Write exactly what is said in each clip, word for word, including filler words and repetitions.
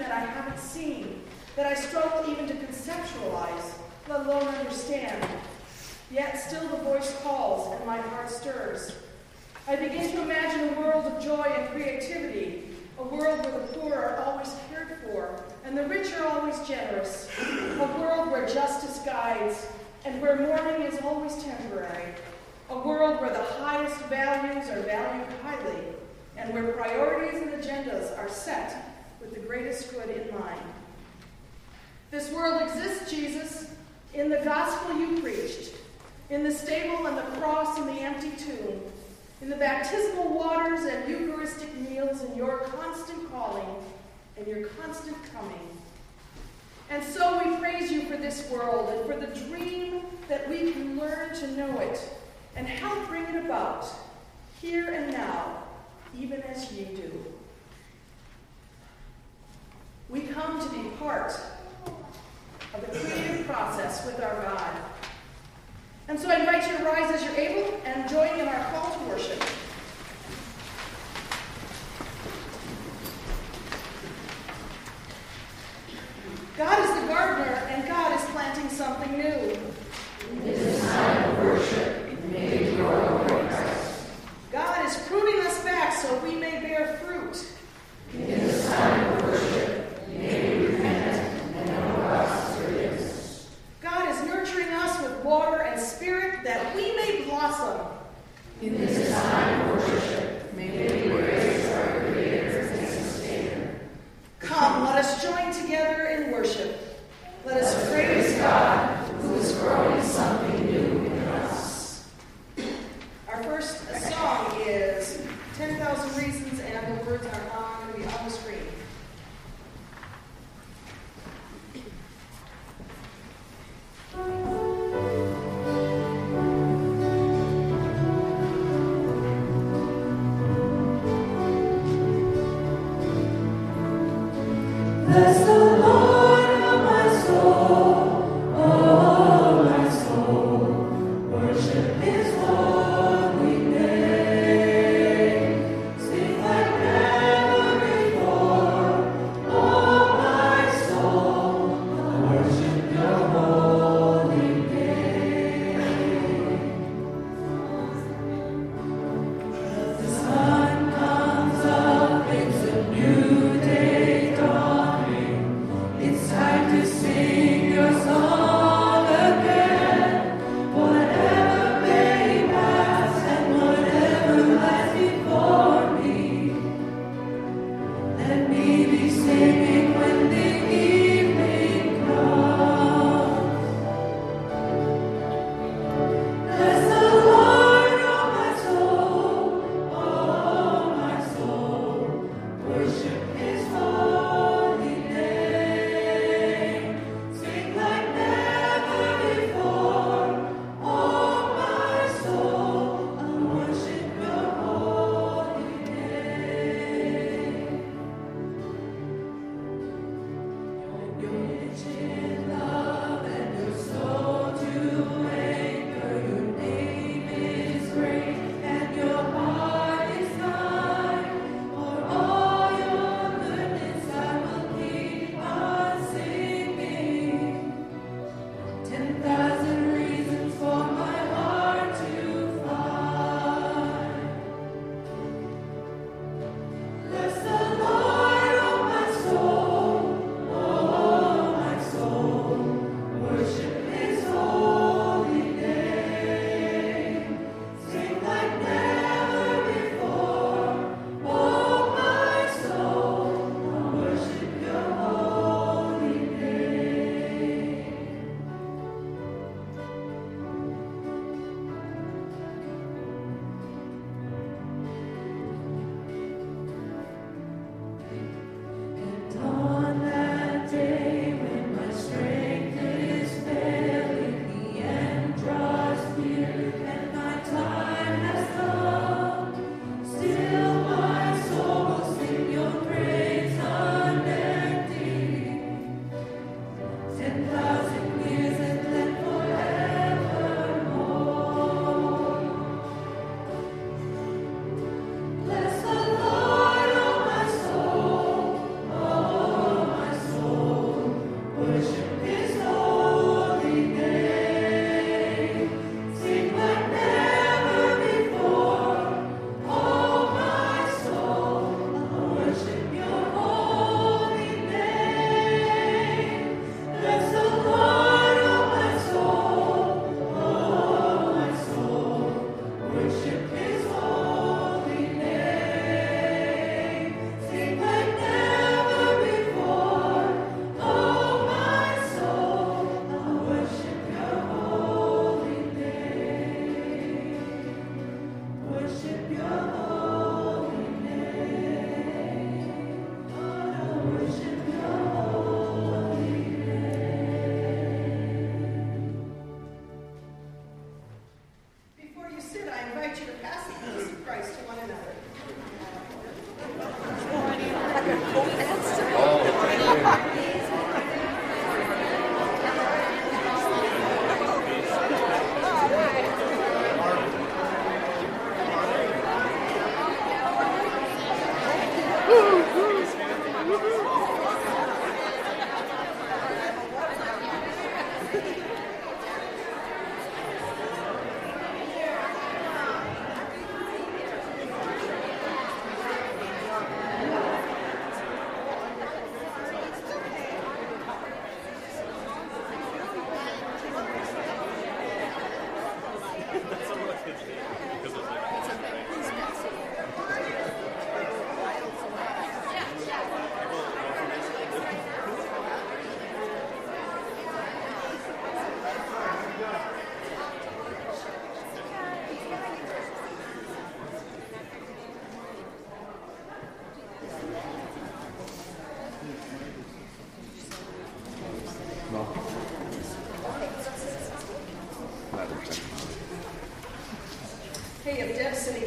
that I haven't seen, that I struggle even to conceptualize, let alone understand. Yet still the voice calls and my heart stirs. I begin to imagine a world of joy and creativity, a world where the poor are always cared for and the rich are always generous, a world where justice guides and where mourning is always temporary, a world where the highest values are valued highly and where priorities and agendas are set with the greatest good in mind. This world exists, Jesus, in the gospel you preached, in the stable and the cross and the empty tomb, in the baptismal waters and Eucharistic meals, in your constant calling and your constant coming. And so we praise you for this world and for the dream that we can learn to know it and help bring it about, here and now, even as you do. We come to be part of the creative process with our God. And so I invite you to rise as you're able and join in our call to worship. God is the gardener, and God is planting something new. It is time of worship. Make your praise. God is pruning us back so we may bear fruit. It is time of worship. May we repent and know God's forgiveness. God is nurturing us with water and spirit that we may blossom. In this time of worship, may we praise our Creator and Sustainer. Come, let us join together in worship. Let us Let's praise praise God, who is growing something new in us. Our first song is ten thousand Reasons, and the words are on, going to be on the screen. Bless the Lord, O my soul, oh my soul, worship His holy name. Sing like never before, oh my soul, worship Your holy name. The sun comes up, it's a new day dawning. It's time to sing your song again. Whatever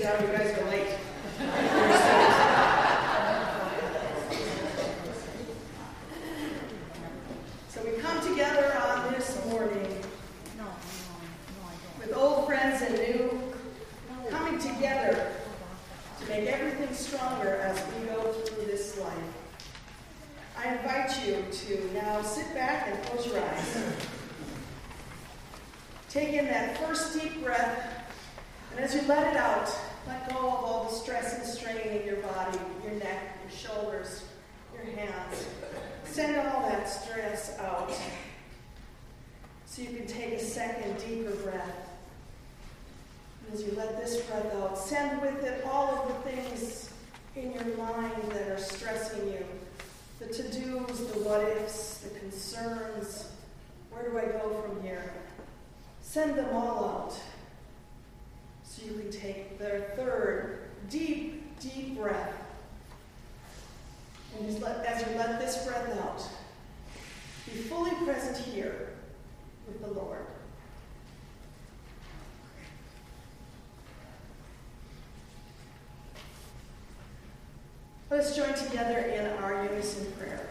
down. You guys are late. So we come together on this morning with old friends and new, coming together to make everything stronger as we go through this life. I invite you to now sit back and close your eyes. Take in that first deep breath, and as you let it out, let go of all the stress and strain in your body, your neck, your shoulders, your hands. Send all that stress out so you can take a second deeper breath. And as you let this breath out, send with it all of the things in your mind that are stressing you. The to-dos, the what-ifs, the concerns. Where do I go from here? Send them all out so you can take their third deep, deep breath. And just let, as you let this breath out, be fully present here with the Lord. Let us join together in our unison prayer.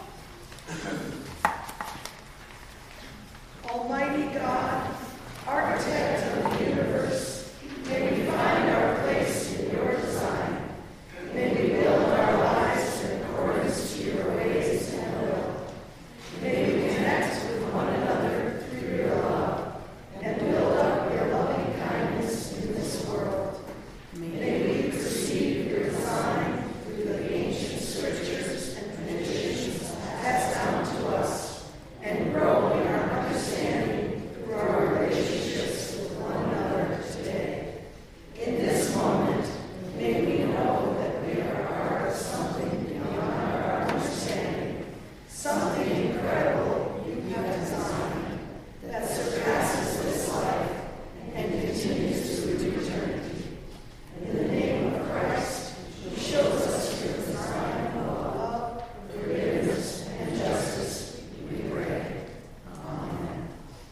Almighty God, architect of the universe, may we find our place in your design. May we build our lives in accordance to your ways and will. May we connect with one another through your love and build up your loving kindness in this world. May we perceive your design through the ancient scriptures and traditions passed down to us and grow in our understanding through our relationships with one another today. In this moment, may we know that we are part of something beyond our understanding, something incredible you have designed that surpasses this life and continues to eternity. In the name of Christ, who shows us your design of love, forgiveness, and justice, we pray. Amen.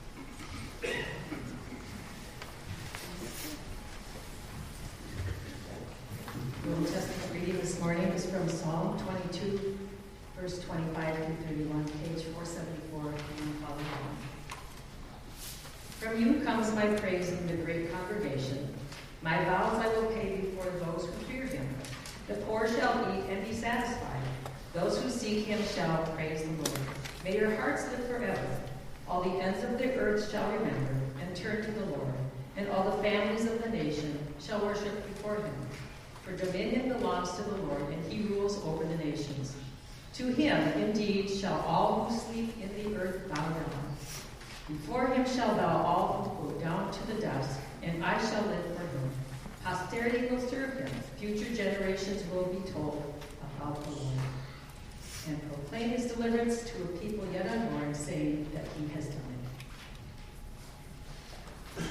The Old Testament reading this morning is from Psalm twenty-two, verse twenty-five through thirty-one, page four seventy-four, and follow along. From you comes my praise in the great congregation. My vows I will pay before those who fear him. The poor shall eat and be satisfied. Those who seek him shall praise the Lord. May your hearts live forever. All the ends of the earth shall remember and turn to the Lord, and all the families of the nation shall worship before him. For dominion belongs to the Lord, and he rules over the nations. To him, indeed, shall all who sleep in the earth bow down. Before him shall thou all go down to the dust, and I shall live for him. Posterity will serve him. Future generations will be told about the Lord, and proclaim his deliverance to a people yet unborn, saying that he has done it.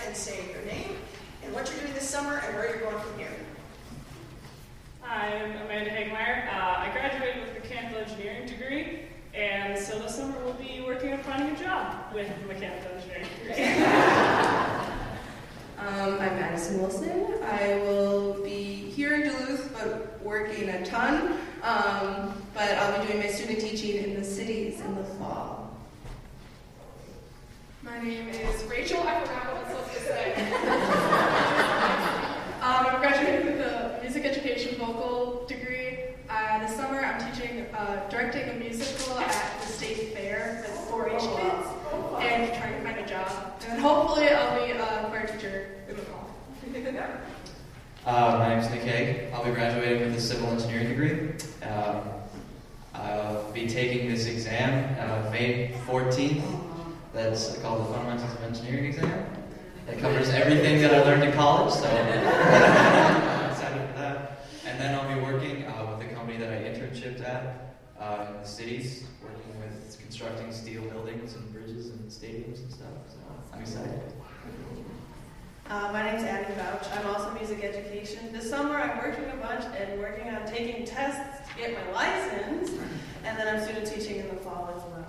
and say your name and what you're doing this summer and where you're going from here. I'm Amanda Hagmeyer. Uh, I graduated with a mechanical engineering degree, and so this summer we'll be working on finding a job with a mechanical engineering degree. um, I'm Madison Wilson. I will be here in Duluth, but working a ton. Um, but I'll be doing my student teaching in the cities in the fall. My name is Rachel. I forgot what I was supposed to say. um, I'm graduating with a music education vocal degree. Uh, this summer I'm teaching, uh, directing a musical at the state fair with four H kids and trying to find a job. And hopefully I'll be a choir teacher in the fall. Uh, my name is Nick Haig. I'll be graduating with a civil engineering degree. Um, I'll be taking this exam uh, May fourteenth. That's called the Fundamentals of Engineering exam. It covers everything that I learned in college, so I'm excited for that. And then I'll be working uh, with the company that I internshipped at uh, in the cities, working with constructing steel buildings and bridges and stadiums and stuff. So I'm excited. Uh, my name's Abby Bouch. I'm also music education. This summer I'm working a bunch and working on taking tests to get my license, and then I'm student teaching in the fall as well.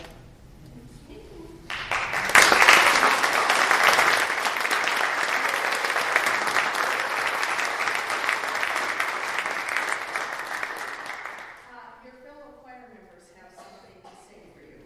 Your fellow choir members have something to say for you.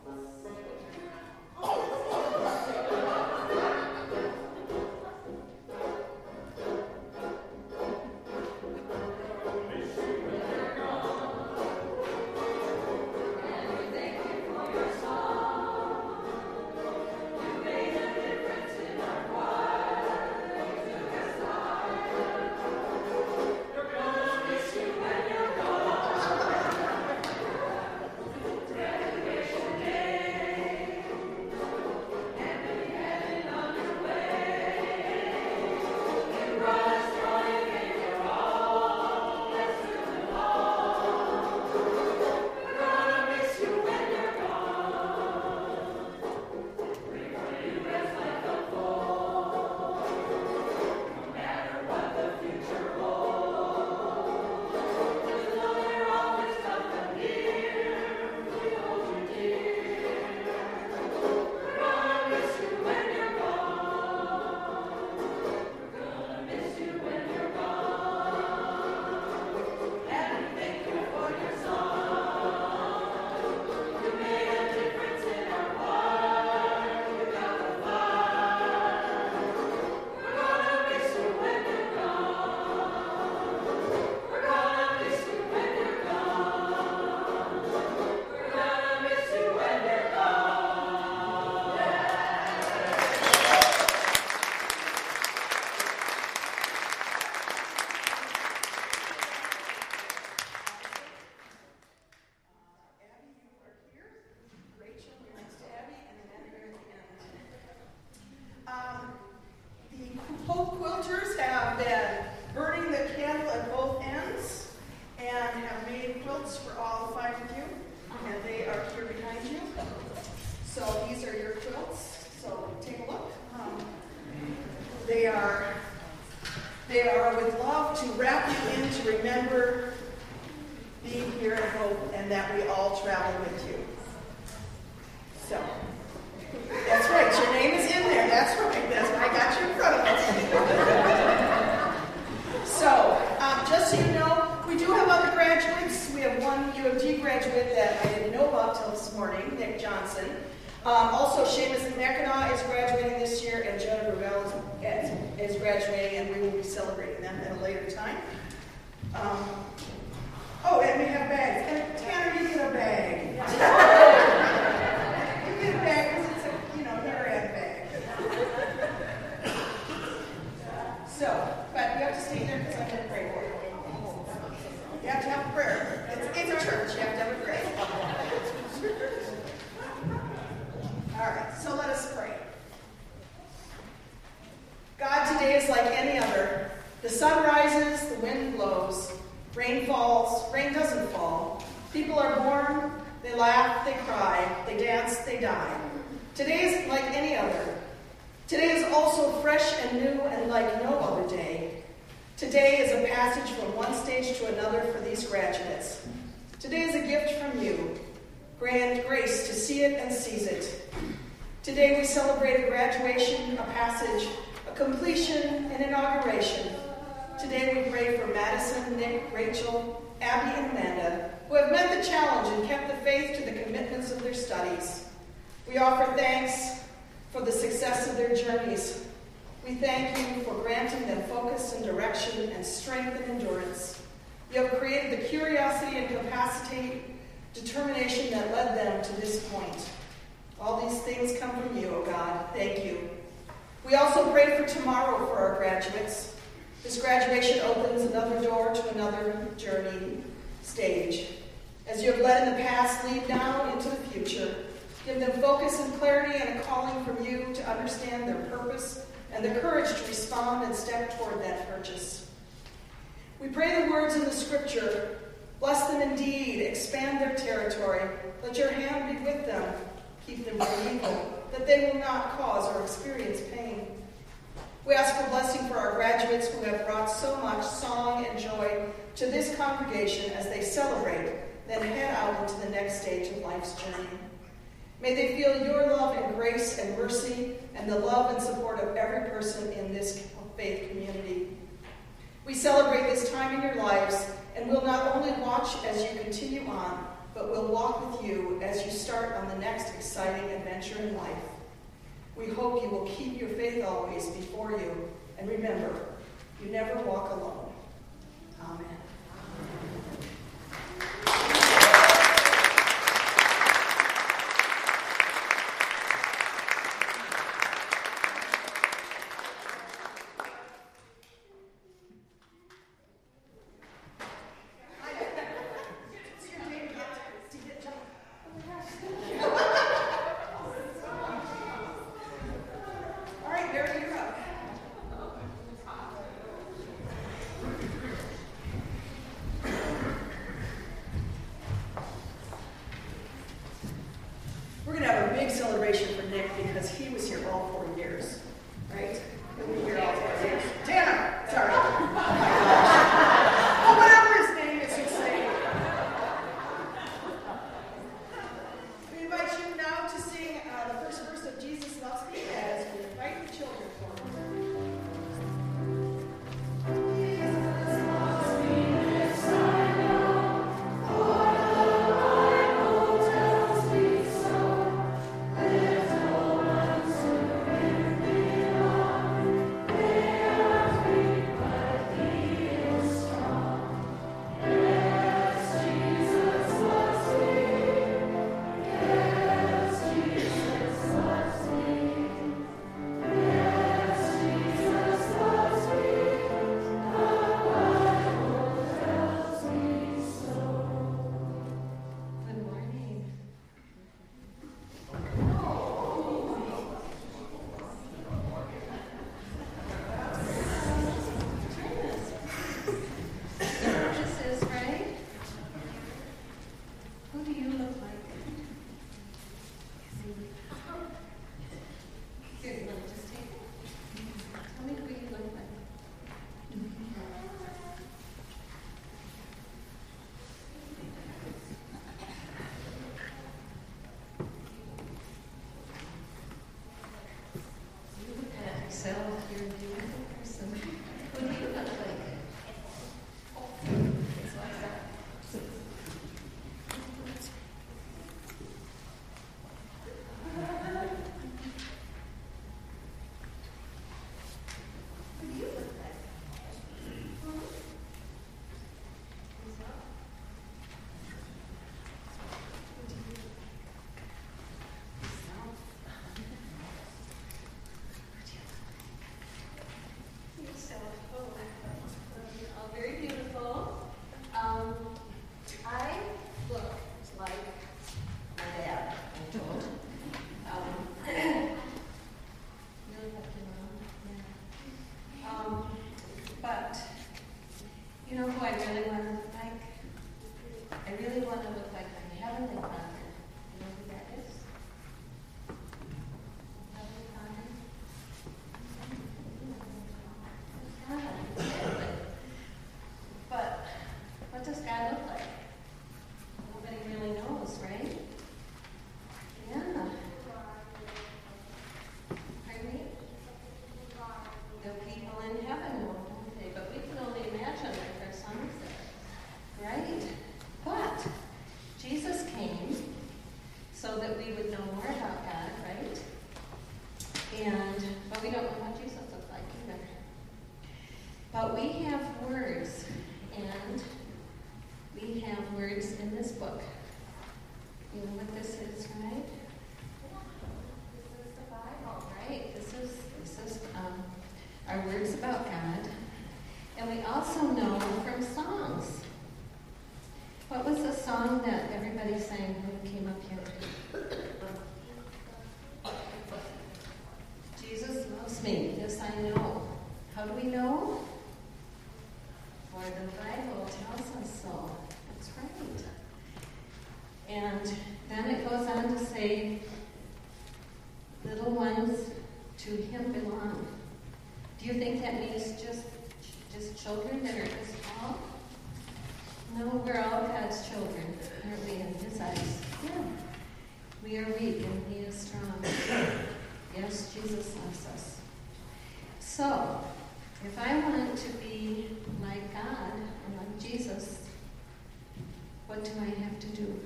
They are, they are with love to wrap you in to remember being here at Hope and that we all travel with you. So, that's right, your name is in there, that's right, that's why I got you in front of us. So, um, just so you know, we do have other graduates. We have one U of T graduate that I didn't know about till this morning, Nick Johnson. Um, also, Seamus Mackinac is graduating this year, and Jonah Gravel is, is graduating, and we will be celebrating them at a later time. Um, oh, and we have bags. And Tanner, you get a bag. You get a bag because it's a, you know, never had a bag. So, but you have to stay there because I'm going to pray for you. You have to have a prayer. It's, it's a church. You have to have a prayer. All right, so let us pray. God, today is like any other. The sun rises, the wind blows, rain falls, rain doesn't fall. People are born, they laugh, they cry, they dance, they die. Today is like any other. Today is also fresh and new and like no other day. Today is a passage from one stage to another for these graduates. Today is a gift from you. Grant grace to see it and seize it. Today we celebrate a graduation, a passage, a completion, an inauguration. Today we pray for Madison, Nick, Rachel, Abby, and Amanda, who have met the challenge and kept the faith to the commitments of their studies. We offer thanks for the success of their journeys. We thank you for granting them focus and direction and strength and endurance. You have created the curiosity and capacity, determination that led them to this point. All these things come from you, O God. Thank you. We also pray for tomorrow for our graduates. This graduation opens another door to another journey stage. As you have led in the past, lead now into the future. Give them focus and clarity and a calling from you to understand their purpose and the courage to respond and step toward that purchase. We pray the words in the scripture. Bless them indeed. Expand their territory. Let your hand be with them. Keep them from evil, that they will not cause or experience pain. We ask for blessing for our graduates who have brought so much song and joy to this congregation as they celebrate, then head out into the next stage of life's journey. May they feel your love and grace and mercy and the love and support of every person in this faith community. We celebrate this time in your lives and will not only watch as you continue on, but will walk with you as you start on the next exciting adventure in life. We hope you will keep your faith always before you, and remember, you never walk alone. Amen. But we have words, and we have words in this book. You know what this is, right? This is the Bible, right? This is this is um, our words about God. And we also know from songs. What was the song that everybody sang who came up here? Jesus loves me. Yes, I know. How do we know? For the Bible tells us so. That's right. And then it goes on to say, little ones to him belong. Do you think that means just just children that are this small? No, we're all God's children, aren't we, in his eyes? Yeah. We are weak and he is strong. Yes, Jesus loves us. So, if I want to be like God and like Jesus, what do I have to do?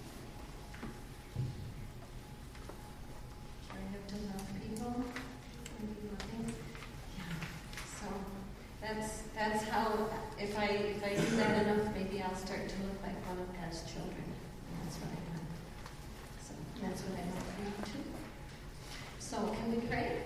I have to love people and be loving. Yeah. So that's that's how. If I if I do that enough, maybe I'll start to look like one of God's children. And that's what I want. So that's what I want for you too. So can we pray?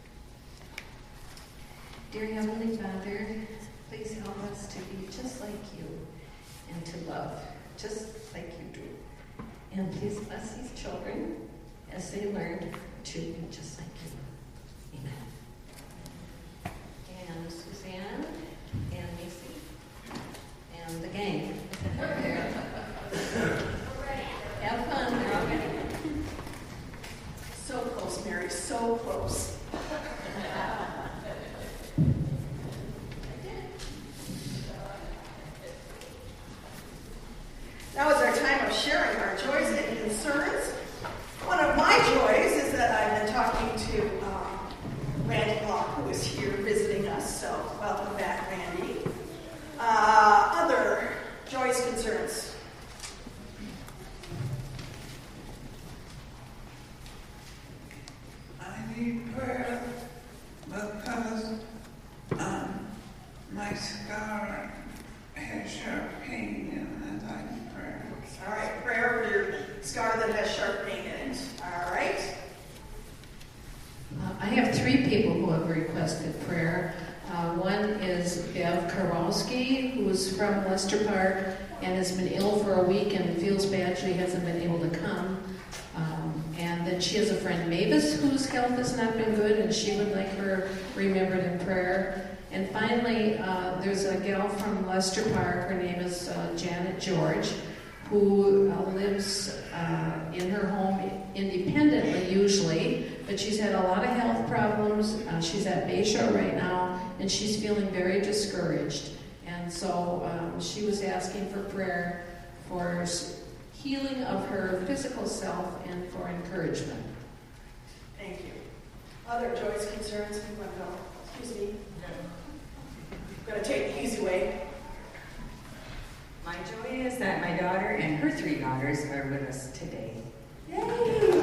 Dear Heavenly Father, please help us to be just like you and to love just like you do. And please bless these children as they learn to be just like you. Amen. And Suzanne and Macy and the gang. Have fun. They're all ready. So close, Mary, so close. Now is our time of sharing our joys and concerns. One of my joys is that I've been talking to um, Randy Block, who is here visiting us, so welcome back, Randy. Uh, other joys, concerns. I need prayer because um, my scar has sharp pain and I need prayer. All right, prayer for your scar that has sharp pain in it. All right. Uh, I have three people who have requested prayer. Uh, one is Bev Karolski, who's from Lester Park and has been ill for a week and feels bad she hasn't been able to come. Um, and then she has a friend, Mavis, whose health has not been good, and she would like her remembered in prayer. And finally, uh, there's a gal from Lester Park. Her name is uh, Janet George, who uh, lives uh, in her home independently usually, but she's had a lot of health problems. Uh, she's at Bayshore right now, and she's feeling very discouraged. And so um, she was asking for prayer for healing of her physical self and for encouragement. Thank you. Other joys, concerns? You want to go? Excuse me. I'm going to take the easy way. My joy is that my daughter and her three daughters are with us today. Yay!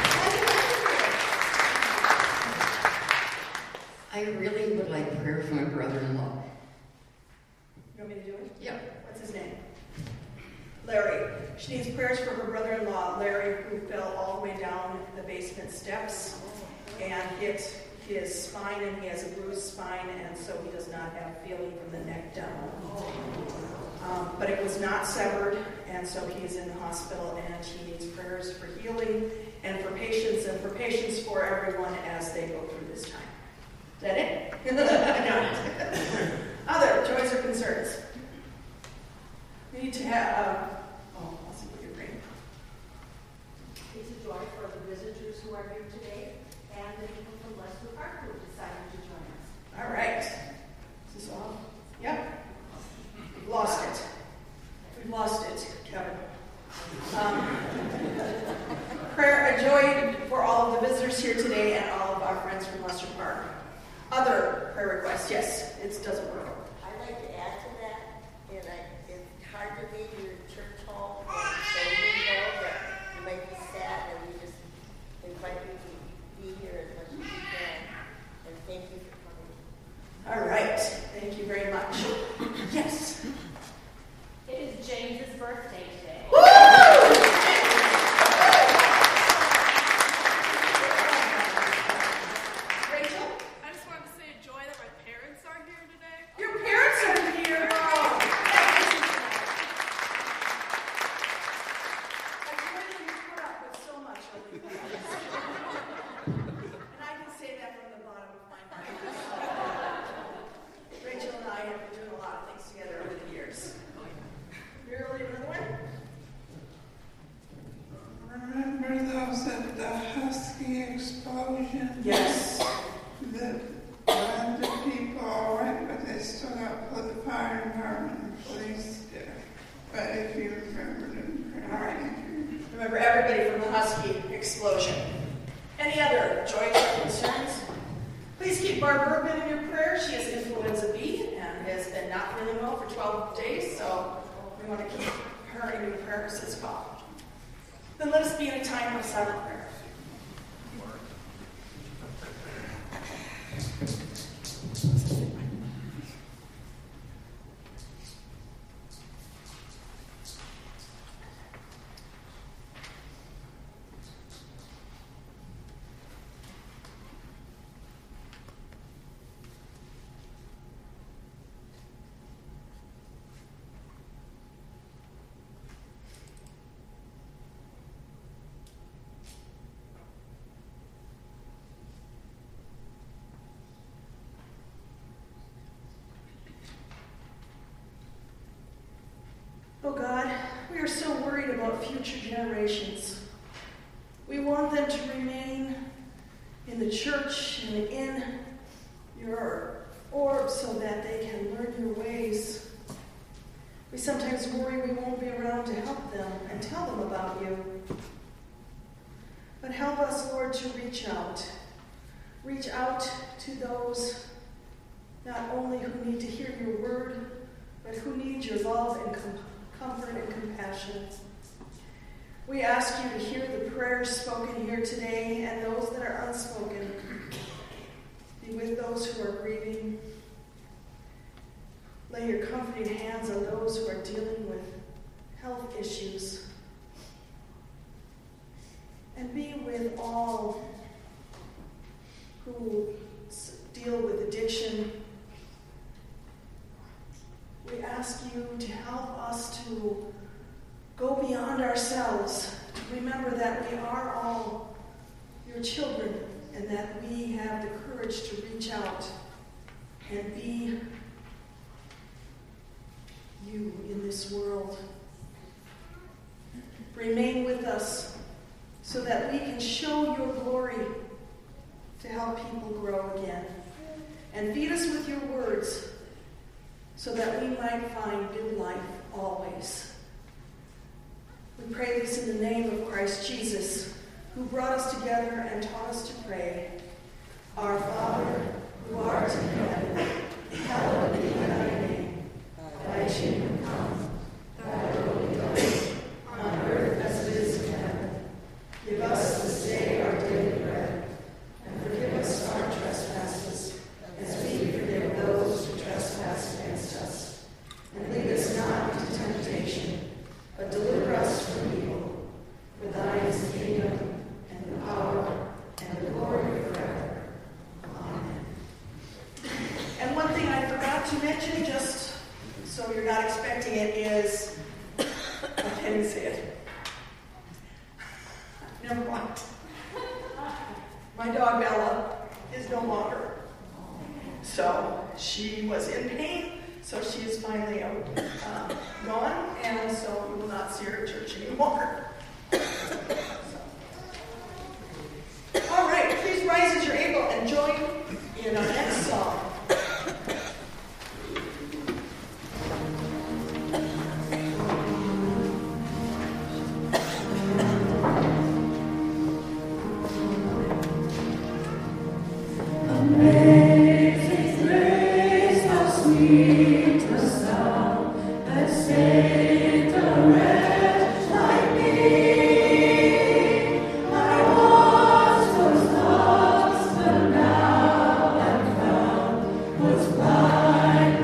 I really would like prayer for my brother-in-law. You want me to do it? Yeah. What's his name? Larry. She needs prayers for her brother-in-law, Larry, who fell all the way down the basement steps and hit his spine, and he has a bruised spine, and so he does not have feeling from the neck down. Um, but it was not severed, and so he is in the hospital, and he needs prayers for healing and for patience, and for patience for everyone as they go through this time. Is that it? No. Other joys or concerns? We need to have, uh, oh, I'll see what you're bringing. It's a joy for the visitors who are here today and the people from Lester Park who have decided to join us. All right. Is this off? Yep. We've lost it. We've lost it, Kevin. Um, prayer, a joy for all of the visitors here today and all of our friends from Lester Park. Other prayer requests? Yes, it doesn't work. I'd like to add to that, and I, it's hard to leave your church home, and so you know that you might be sad, and we just invite you to be here as much as you can. And thank you for coming. All right. Thank you very much. Yes. It is James's birthday today. Rachel? I just wanted to say joy that my parents are here today. Your parents are here. Oh, I really put up with so much over the years. And I can say that from the bottom of my heart. Rachel and I have been doing a lot of things together over the years. Really, another one? Remember those at the Husky explosion? Yes. The hundred people all went, but they still got put the fire department and police there. But if you remember them, All right. Remember everybody from the Husky explosion. Any other joys or concerns? Please keep Barb Urban in your prayers. She has influenza B and has been not feeling well for twelve days, so we want to keep her in your prayers as well. Then let us be in a time of silent prayer. Oh God, we are so worried about future generations. We want them to remain in the church and in your orb so that they can learn your ways. We sometimes worry we won't be around to help them and tell them about you. But help us, Lord, to reach out. Reach out to those not only who need to hear your word, but who need your love and compassion. Comfort and compassion. We ask you to hear the prayers spoken here today and those that are unspoken. Be with those who are grieving. Lay your comforting hands on those who are dealing with health issues. And be with all who deal with addiction. We ask you to help us to go beyond ourselves, to remember that we are all your children and that we have the courage to reach out and be you in this world. Remain with us so that we can show your glory to help people grow again. And feed us with your words so that we might find new life always. We pray this in the name of Christ Jesus, who brought us together and taught us to pray. Our Father, who art in heaven, hallowed be thy name. Thy kingdom come, thy will be done, on earth as it is in heaven. Give us this day our daily bread, and forgive us our trespasses, as we forgive those who trespass against us. And lead us not into temptation, but deliver us from evil. For thine is the kingdom, and the power, and the glory forever. Amen. And one thing I forgot to mention, just so you're not expecting it, is, I can't even say it. Never mind. My dog Bella is no longer. So she was in pain, so she is finally out, uh, gone, and so you will not see her at church anymore. So. All right, please rise as you're able and join in our next song. Amazing grace, how sweet the sound that saved a wretch like me. I once was lost, but now am found, was blind.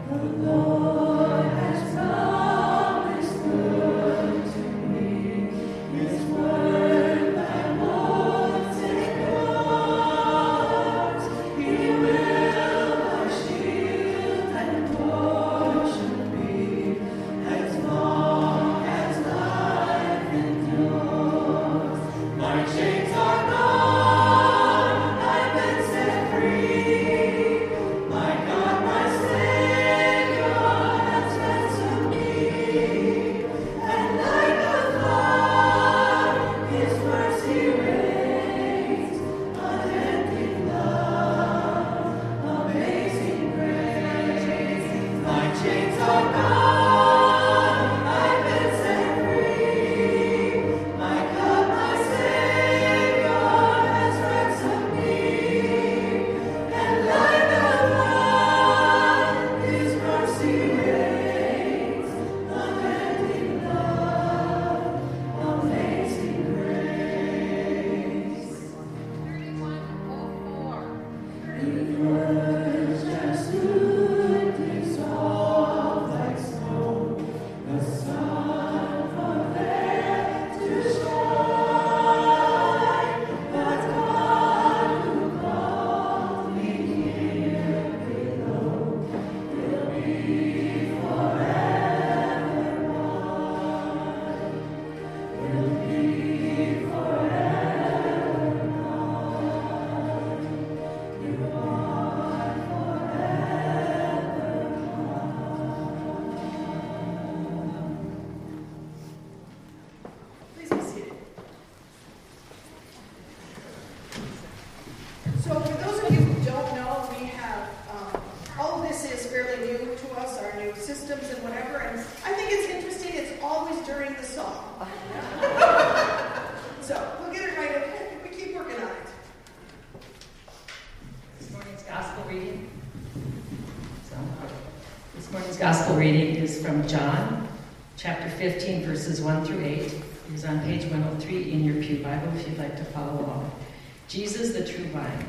Gospel reading is from John, chapter fifteen, verses one through eight. It is on page one oh three in your Pew Bible if you'd like to follow along. Jesus, the true vine.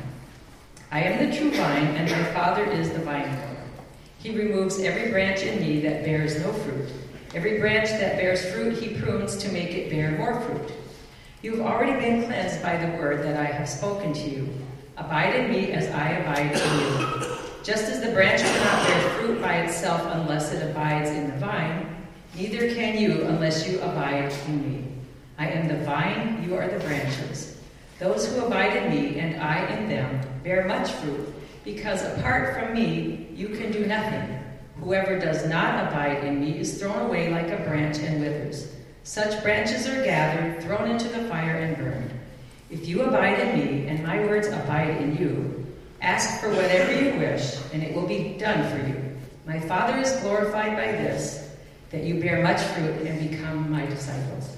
I am the true vine, and my Father is the vine grower. He removes every branch in me that bears no fruit. Every branch that bears fruit he prunes to make it bear more fruit. You have already been cleansed by the word that I have spoken to you. Abide in me as I abide in you. Just as the branch cannot bear fruit by itself unless it abides in the vine, neither can you unless you abide in me. I am the vine, you are the branches. Those who abide in me and I in them bear much fruit, because apart from me you can do nothing. Whoever does not abide in me is thrown away like a branch and withers. Such branches are gathered, thrown into the fire, and burned. If you abide in me and my words abide in you, ask for whatever you wish, and it will be done for you. My Father is glorified by this, that you bear much fruit and become my disciples.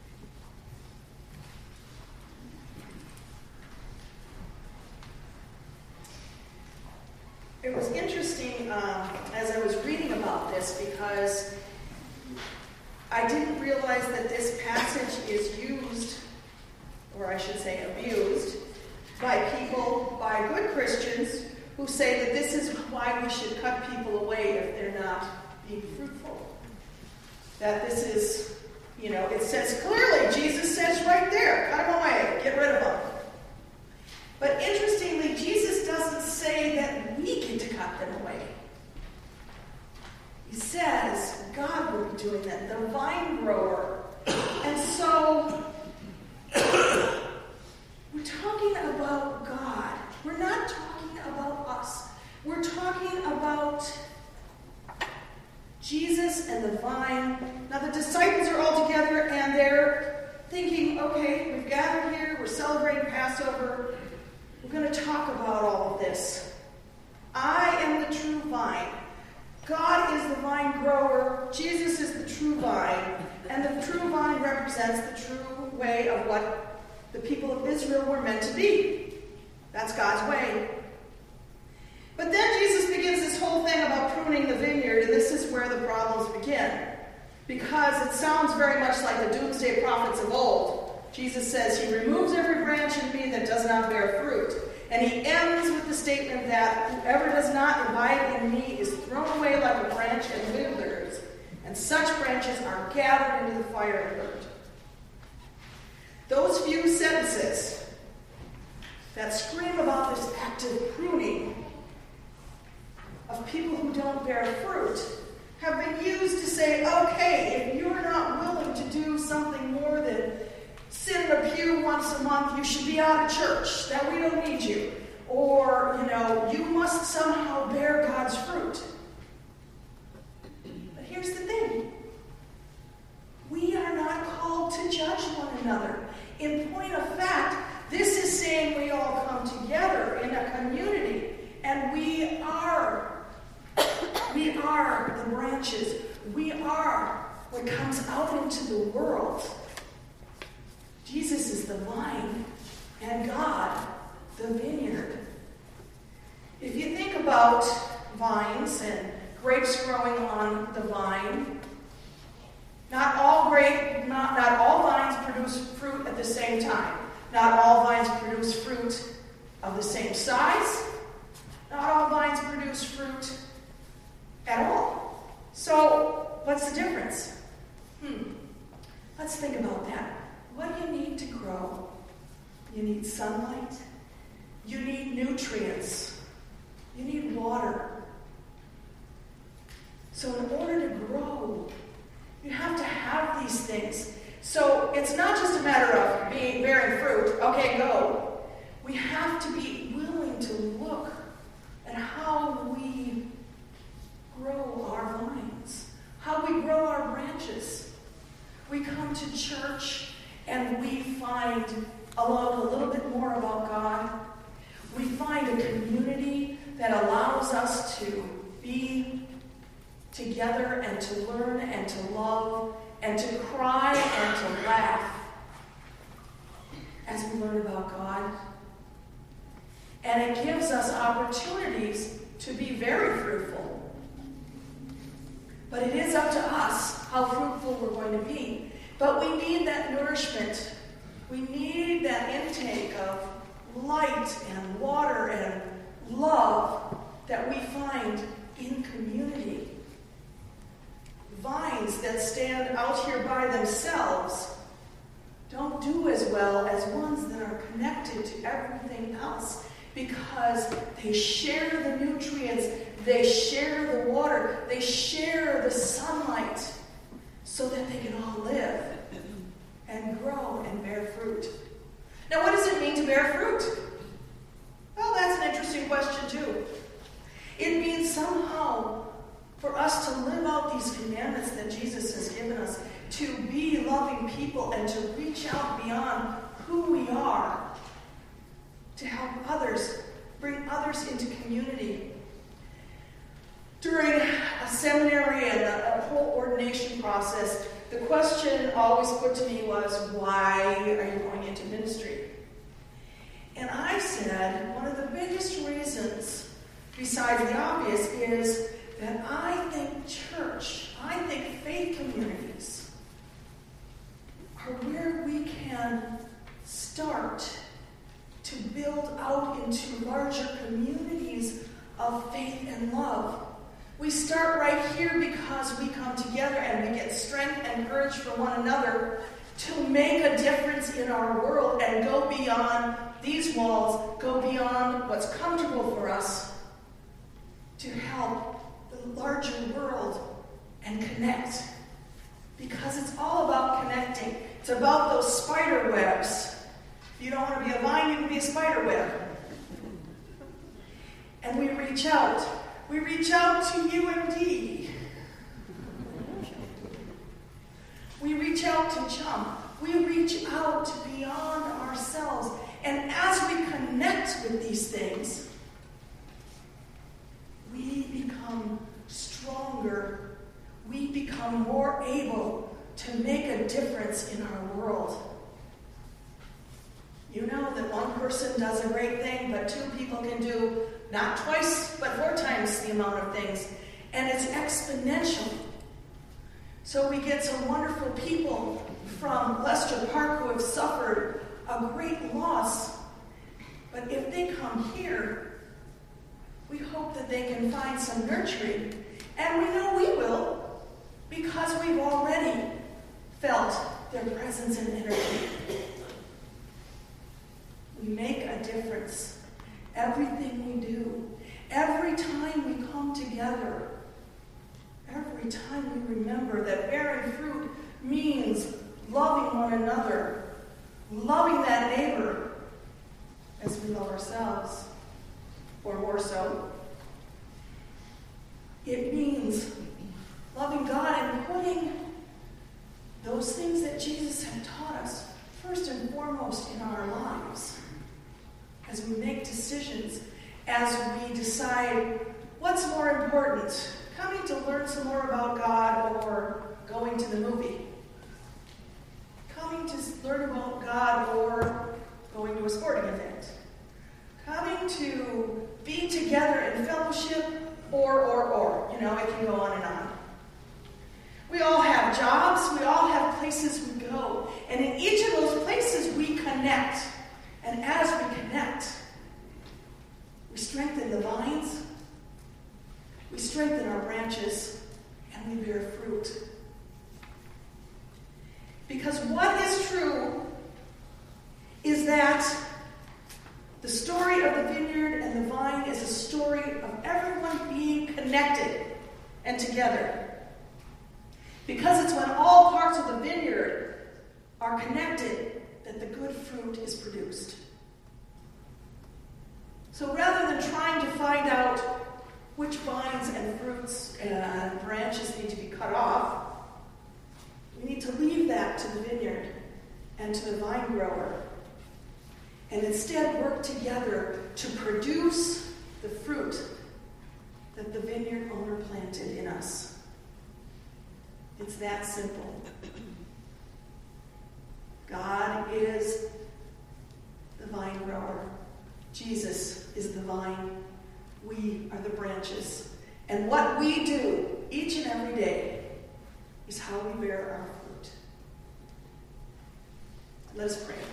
It was interesting um, as I was reading about this, because I didn't realize that this passage is used, or I should say abused, by people, by good Christians, who say that this is why we should cut people away if they're not being fruitful. That this is, you know, it says clearly, Jesus says right there, cut them away, get rid of them. But interestingly, Jesus doesn't say that we get to cut them away. He says God will be doing that, the vine grower. And so, we're talking about God. We're not talking about us. We're talking about Jesus and the vine. Now the disciples are all together and they're thinking, okay, we've gathered here, we're celebrating Passover. We're going to talk about all of this. I am the true vine. God is the vine grower. Jesus is the true vine. And the true vine represents the true way of what the people of Israel were meant to be. That's God's way. But then Jesus begins this whole thing about pruning the vineyard, and this is where the problems begin. Because it sounds very much like the doomsday prophets of old. Jesus says he removes every branch in me that does not bear fruit. And he ends with the statement that whoever does not abide in me is thrown away like have a branch and withers, and such branches are gathered into the fire and burned. Those few sentences that scream about this active pruning of people who don't bear fruit have been used to say, okay, if you're not willing to do something more than sit in a pew once a month, you should be out of church, that we don't need you. Or, you know, you must somehow bear God's fruit. But here's the thing. We are not called to judge one another. In point of fact, this is saying we all come together in a community, and we are, we are the branches. We are what comes out into the world. Jesus is the vine, and God, the vineyard. If you think about vines and grapes growing on the vine, not all grape, not, not all vines produce fruit at the same time. Not all vines produce fruit of the same size. Not all vines produce fruit at all. So, what's the difference? Hmm. Let's think about that. What do you need to grow? You need sunlight. You need nutrients. You need water. So in order to grow, you have to have these things. So it's not just a matter of being bearing fruit. Okay, go. We have to be willing to look at how we grow our vines, how we grow our branches. We come to church and we find out a little bit more about God. We find a community that allows us to be together and to learn and to love and to cry and to laugh as we learn about God. And it gives us opportunities to be very fruitful. But it is up to us how fruitful we're going to be. But we need that nourishment. We need that intake of light and water and love that we find in community. Vines that stand out here by themselves don't do as well as ones that are connected to everything else because they share the nutrients, they share the water, they share the sunlight so that they can all live and grow and bear fruit. Now, what does it mean to bear fruit? Well, that's an interesting question, too. It means somehow for us to live out these commandments that Jesus has given us, to be loving people and to reach out beyond who we are, to help others, bring others into community. During a seminary and a, a whole ordination process, the question always put to me was, why are you going into ministry? And I said, one of the biggest reasons, besides the obvious, is that I think church, I think faith communities are where we can start to build out into larger communities of faith and love. We start right here because we come together and we get strength and courage from one another to make a difference in our world and go beyond these walls, go beyond what's comfortable for us to help the larger world and connect. Because it's all about connecting. It's about those spider webs. If you don't want to be a vine, you can be a spider web. And we reach out. We reach out to U M D. We reach out to Chum. We reach out beyond ourselves. And as we connect with these things, we become stronger. We become more able to make a difference in our world. You know that one person does a great thing, but two people can do not twice, but four times the amount of things. And it's exponential. So we get some wonderful people from Lester Park who have suffered a great loss. But if they come here, we hope that they can find some nurturing. And we time we remember that bearing fruit means loving one another, loving that neighbor as we love ourselves, or more so. It means loving God and putting those things that Jesus had taught us first and foremost in our lives as we make decisions, as we decide what's more important, coming to learn some more about God or going to the movie, coming to learn about God or going to a sporting event, coming to be together in fellowship, or, or, or. You know, it can go on and on. We all have jobs. We all have places we go. And in each of those places, we connect. And as we connect, we strengthen the vines, we strengthen our branches, and we bear fruit. Because what is true is that the story of the vineyard and the vine is a story of everyone being connected and together. Because it's when all parts of the vineyard are connected that the good fruit is produced. So rather than trying to find out which vines and fruits and branches need to be cut off, we need to leave that to the vineyard and to the vine grower, and instead work together to produce the fruit that the vineyard owner planted in us. It's that simple. God is the vine grower. Jesus is the vine. We are the branches. And what we do each and every day is how we bear our fruit. Let us pray.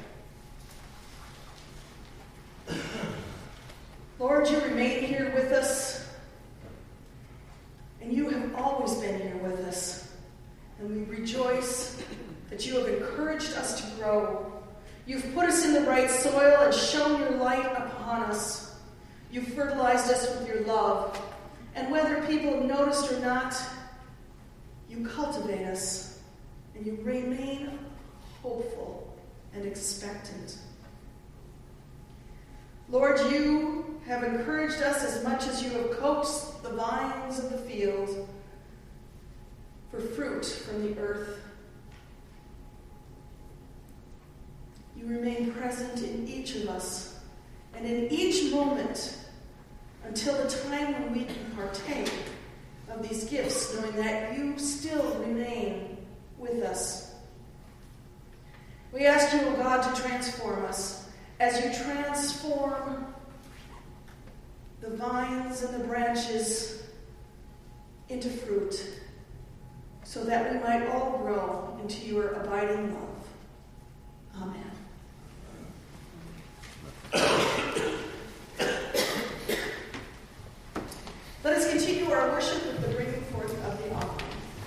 Lord, you remain here with us, and you have always been here with us. And we rejoice that you have encouraged us to grow. You've put us in the right soil and shone your light upon us. You've fertilized us with your love. And whether people have noticed or not, you cultivate us, and you remain hopeful and expectant. Lord, you have encouraged us as much as you have coaxed the vines of the field for fruit from the earth. You remain present in each of us and in each moment until the time when we can partake of these gifts, knowing that you still remain with us. We ask you, O God, to transform us as you transform the vines and the branches into fruit, so that we might all grow into your abiding love. Amen. Let us continue our worship with the bringing forth of the offering.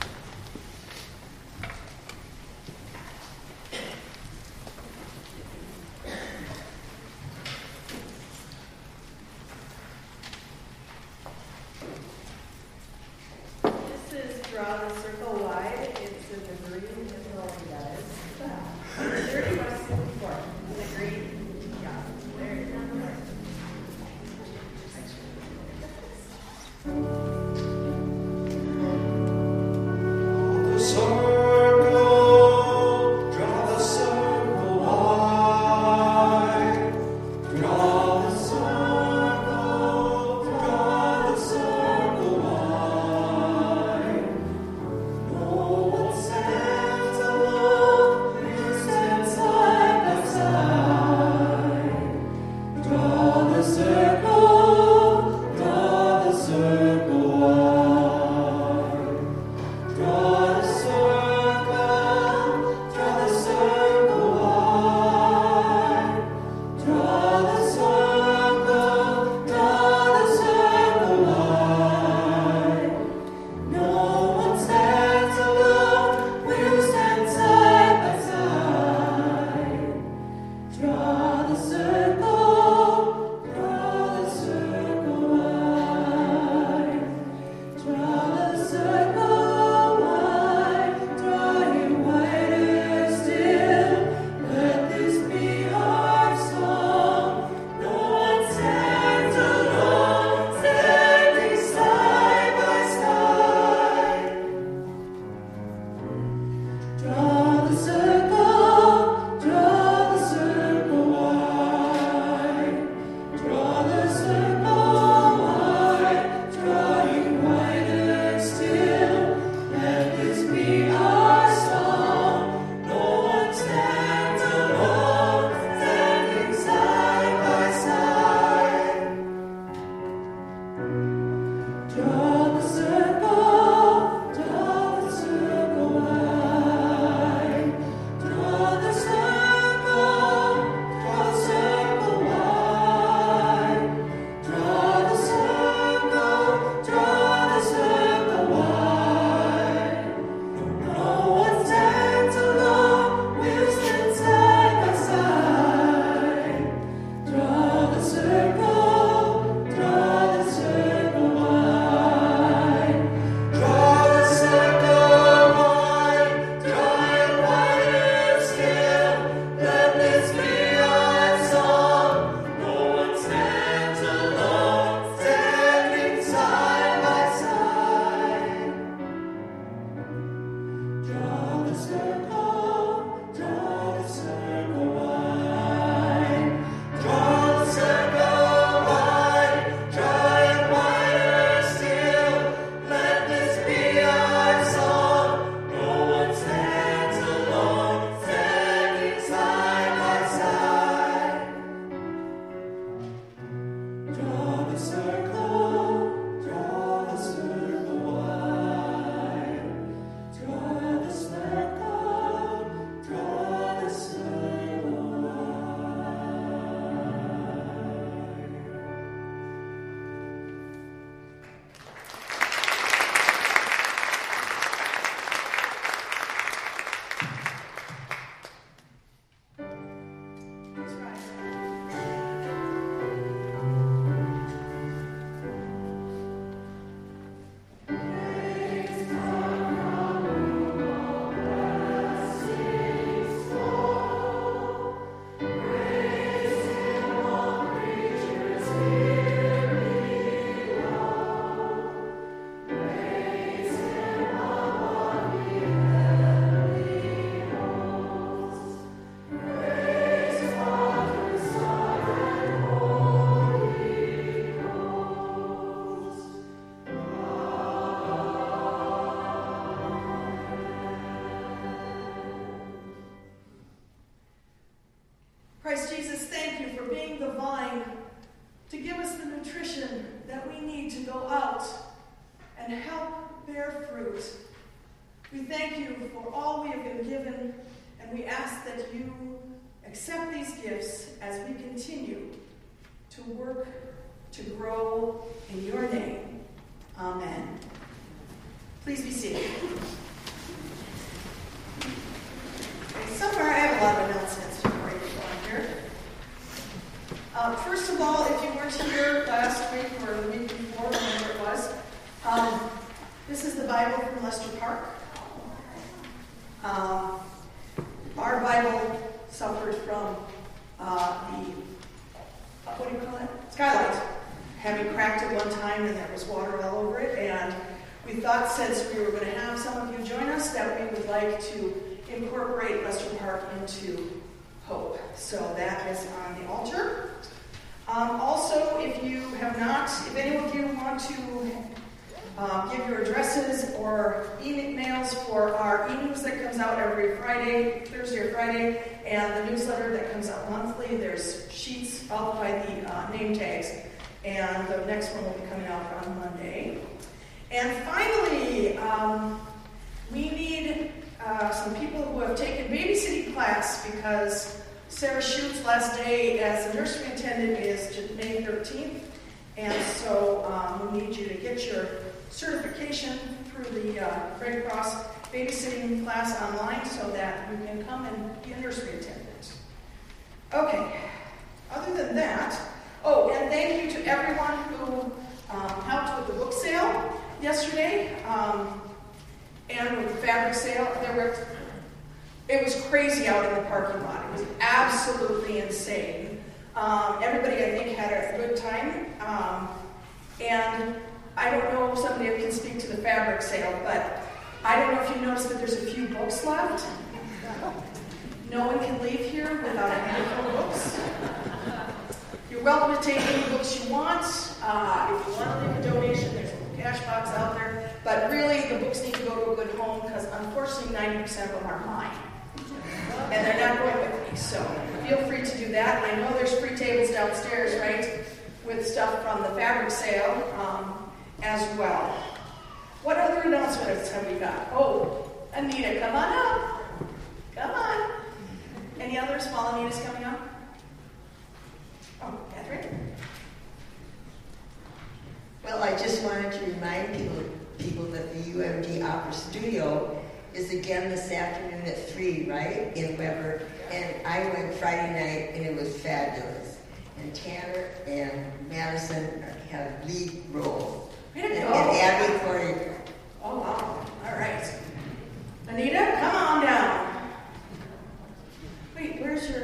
This is Draw the Circle Wide. It's in the green as well as that is. thirty bucks before. The green. Yeah. There it is. No one stands alone, you stand fruit. We thank you for all we have been given, and we ask that you accept these gifts as we continue to work to grow in your name. Amen. Please be seated. Okay, so far I have a lot of announcements before I get going here. Uh, first of all, if you weren't here last week or the week before, whenever it was, um, this is the Bible from Lester Park. Um, our Bible suffered from uh, the, uh, what do you call it? Skylight. Having cracked it one time and there was water all over it. And we thought since we were going to have some of you join us that we would like to incorporate Lester Park into Hope. So that is on the altar. Um, also, if you have not, if any of you want to um, give your addresses or emails for our e-news that comes out every Friday, Thursday or Friday, and the newsletter that comes out monthly, there's sheets out by the uh, name tags, and the next one will be coming out on Monday. And finally, um, we need uh, some people who have taken babysitting class because Sarah Schutz's last day as a nursery attendant is May thirteenth, and so um, we need you to get your certification through the uh, Red Cross babysitting class online so that you can come and be a nursery attendant. Okay, other than that, oh, and thank you to everyone who um, helped with the book sale yesterday um, and with the fabric sale. There were It was crazy out in the parking lot. It was absolutely insane. Um, everybody, I think, had a good time. Um, and I don't know if somebody can speak to the fabric sale, but I don't know if you noticed that there's a few books left. No one can leave here without a handful of books. You're welcome to take any books you want. Uh, if you want to leave a donation, there's a cash box out there. But really, the books need to go to a good home because unfortunately ninety percent of them are mine. And they're not going with me, so feel free to do that. I know there's free tables downstairs, right, with stuff from the fabric sale um, as well. What other announcements have we got? Oh, Anita, come on up. Come on. Any other small Anitas coming up? Oh, Catherine? Well, I just wanted to remind people, people that the U M D Opera Studio is again this afternoon at three, right, in Weber. And I went Friday night, and it was fabulous. And Tanner and Madison have lead roles. Way to and, go. and Abby choreographed. Oh, wow. All right. Anita, come on down. Wait, where's your...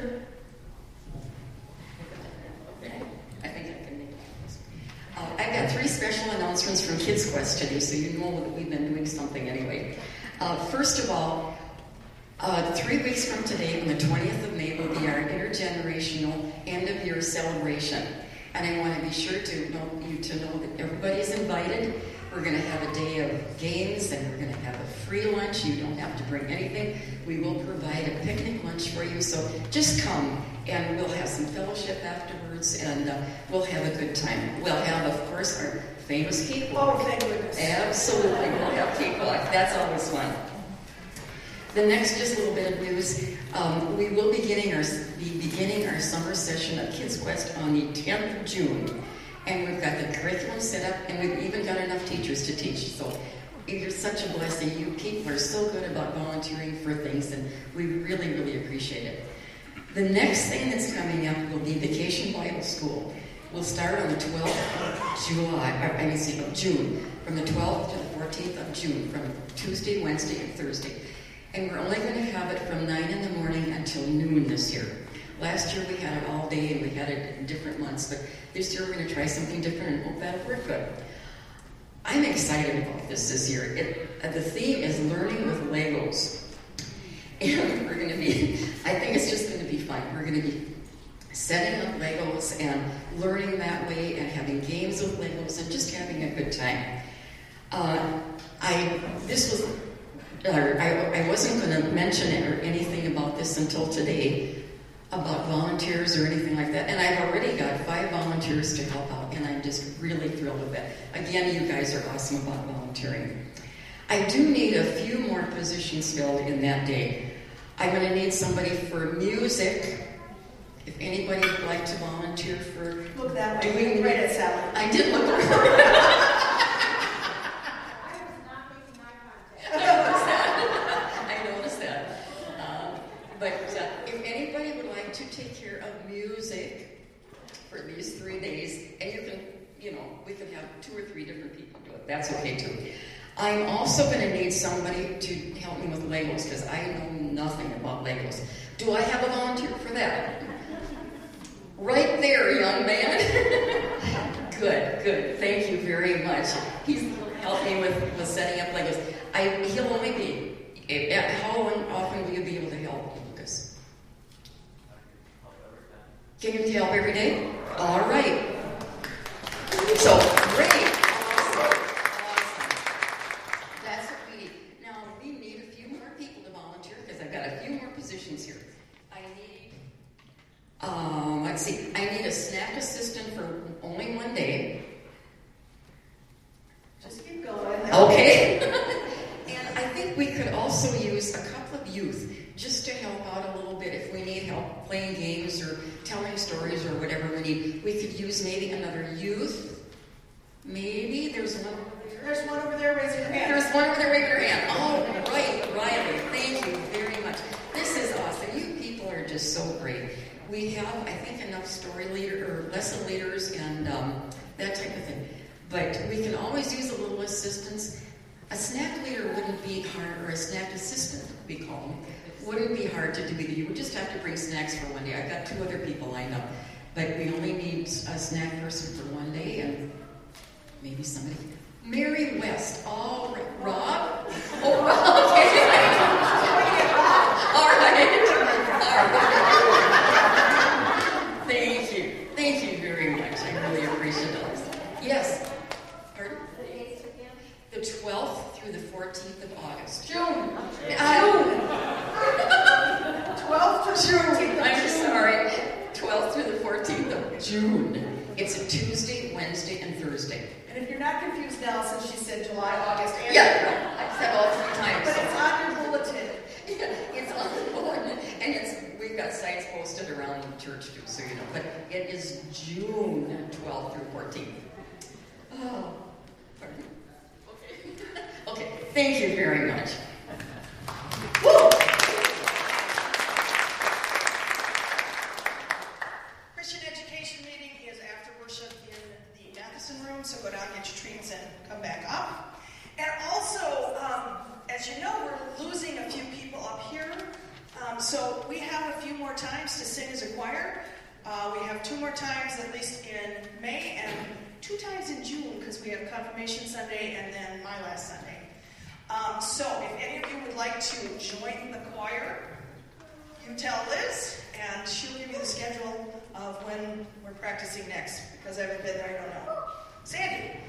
I think I can make this. Uh, I've got three special announcements from Kids Quest today, so you know that we've been doing something anyway. Uh, first of all, uh, three weeks from today, on the twentieth of May, will be our intergenerational end-of-year celebration. And I want to be sure to know you to know that everybody's invited. We're going to have a day of games, and we're going to have a free lunch. You don't have to bring anything. We will provide a picnic lunch for you, so just come, and we'll have some fellowship afterwards, and uh, we'll have a good time. We'll have, of course, our famous cakewalk. Oh, thank goodness. Absolutely, we'll have cakewalk. That's always fun. The next, just a little bit of news. Um, we will be beginning our be beginning our summer session of Kids Quest on the tenth of June, and we've got the curriculum set up, and we've even got enough teachers to teach. So you're such a blessing. You people are so good about volunteering for things, and we really, really appreciate it. The next thing that's coming up will be Vacation Bible School. We'll start on the twelfth of July, or, I mean, see, of June, from the twelfth to the fourteenth of June, from Tuesday, Wednesday, and Thursday. And we're only going to have it from nine in the morning until noon this year. Last year we had it all day, and we had it in different months, but this year we're going to try something different and hope that'll work good. I'm excited about this this year. It, uh, the theme is learning with Legos. And we're going to be, I think it's just going to be fun. We're going to be setting up Legos and learning that way and having games with Legos and just having a good time. Uh, I, this was, uh, I, I wasn't going to mention it or anything about this until today, about volunteers or anything like that. And I've already got five volunteers to help out, and I'm just really thrilled with that. Again, you guys are awesome about volunteering. I do need a few more positions filled in that day. I'm going to need somebody for music. If anybody would like to volunteer for Look that way. doing Right at Sally. I did look over. I noticed that. Uh, but uh, if anybody would like to take care of music for these three days, and you can, you know, we can have two or three different people do it. That's okay too. I'm also going to need somebody to help me with Legos because I know nothing about Legos. Do I have a volunteer for that? Right there, young man. Good, good. Thank you very much. He's helped me with, with setting up Legos. I, he'll only be, how often will you be able to help, Lucas? Can you help every day? All right. So, great. Awesome. Awesome. That's what we need. Now, we need a few more people to volunteer because I've got a few more positions here. I need, um, let's see, I need a snack assistant for only one day. Just keep going. Okay. And I think we could also use a couple of youth just to help out a little bit if we need help playing games or telling stories or whatever we need. We could use maybe another youth. Maybe there's one over there. There's one over there. Raise your hand. There's one over there. Raise your hand. Oh, right, Riley. Thank you very much. This is awesome. You people are just so great. We have, I think, enough story leader or lesson leaders and um, that type of thing. But we can always use a little assistance. A snack leader wouldn't be hard, or a snack assistant, we call them, wouldn't be hard to do either. You would just have to bring snacks for one day. I've got two other people lined up. But we only need a snack person for one day, and maybe somebody. Mary West. All right. Rob? Oh, Rob. Okay. All right. All right. Thank you. Thank you very much. I really appreciate it. Yes. Pardon? The twelfth through the fourteenth of August. June. Uh, twelfth to June. I'm sorry. twelfth through the fourteenth of June. It's a Tuesday, Wednesday, and Thursday. And if you're not confused now, since she said July, August, and Yeah, I said all three times. But it's on your bulletin. Yeah, it's on the bulletin, and it's we've got sites posted around the church too, so you know. But it is June twelfth through fourteenth. Oh, pardon? Okay. Okay. Thank you very much. Woo! Christian education meeting is after worship in the Matheson room, so go down, get your treats, and come back up. And also, um, as you know, we're losing a few people up here. Um, so we have a few more times to sing as a choir. Uh, we have two more times, at least in May, and two times in June, because we have Confirmation Sunday and then my last Sunday. Um, so if any of you would like to join the choir, you tell Liz, and she'll give you the schedule of when we're practicing next, because I haven't been there, I don't know. Sandy.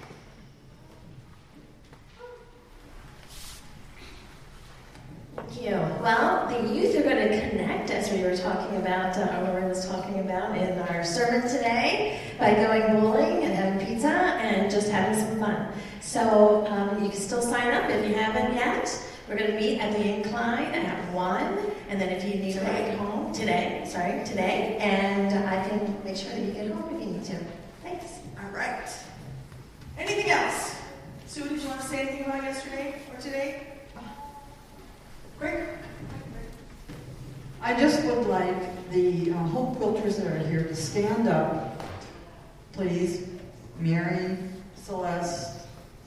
Thank you. Well, the youth are going to connect, as we were talking about, uh, Lauren was talking about in our sermon today, by going bowling and having pizza and just having some fun. So um, you can still sign up if you haven't yet. We're going to meet at the Incline at one, and then if you need to ride home today, sorry, today, and I can make sure that you get home if you need to. Thanks. All right. Anything else? Sue, did you want to say anything about yesterday or today? Great. I just would like the uh, home quilters that are here to stand up, please. Mary, Celeste,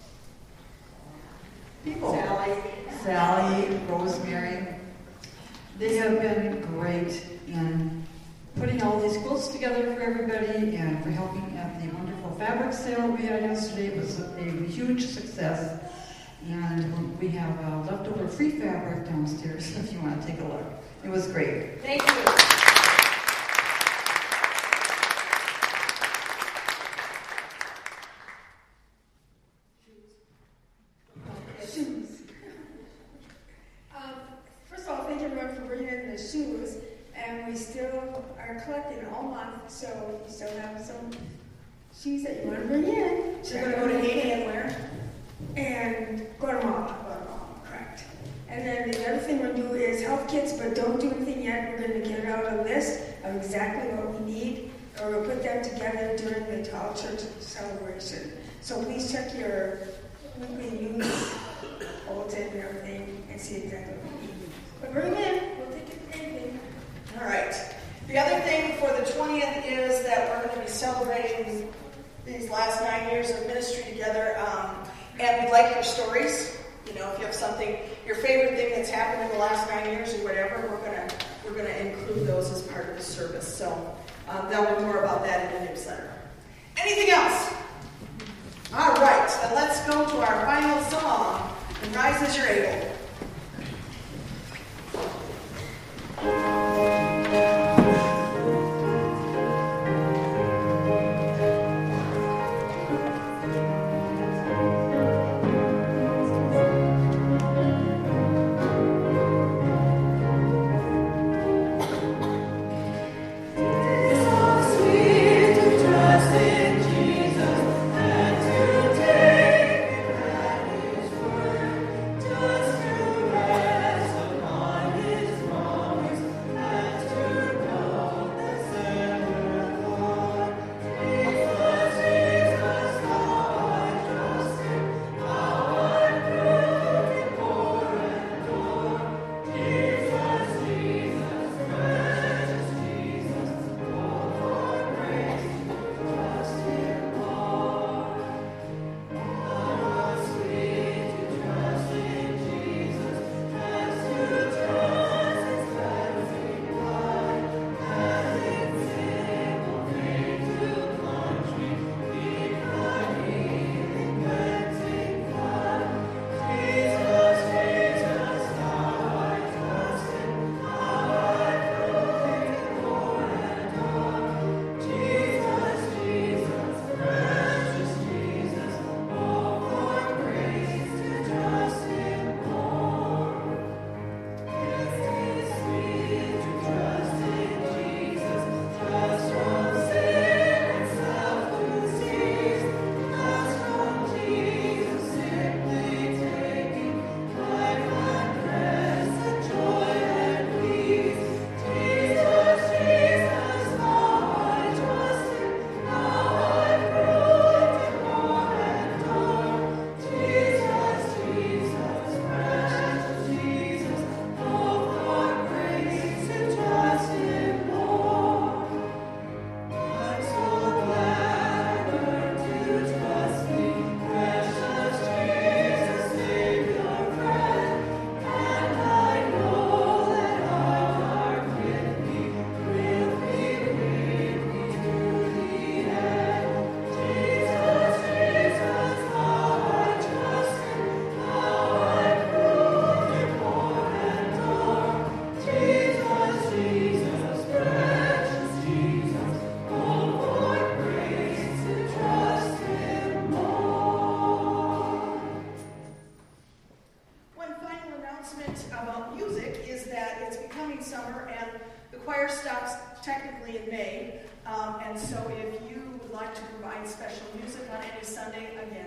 people. Sally. Sally, Rosemary. They have been great in putting all these quilts together for everybody and for helping at the wonderful fabric sale we had yesterday. It was a, a huge success. And we have uh, leftover free fabric downstairs if you want to take a look. It was great. Thank you. Shoes. Um, first of all, thank everyone for bringing in the shoes. And we still are collecting all month, so we still have some shoes that you want to bring in. So you're going to go to Haiti and where? And Guatemala. kids, but don't do anything yet. We're going to get out a list of exactly what we need, or we'll put them together during the Tall Church celebration. So please check your weekly news bulletin and everything and see exactly what we need. But bring them in. We'll take it for anything. All right. The other thing for the twentieth is that we're going to be celebrating these last nine years of ministry together, um, and we'd like your stories. You know, if you have something, your favorite thing that's happened in the last nine years or whatever, we're going to we're going to include those as part of the service. So um, there'll be more about that in the newsletter. Anything else? All right. Then let's go to our final song. And rise as you're able.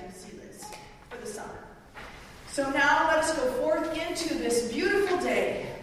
So now let us go forth into this beautiful day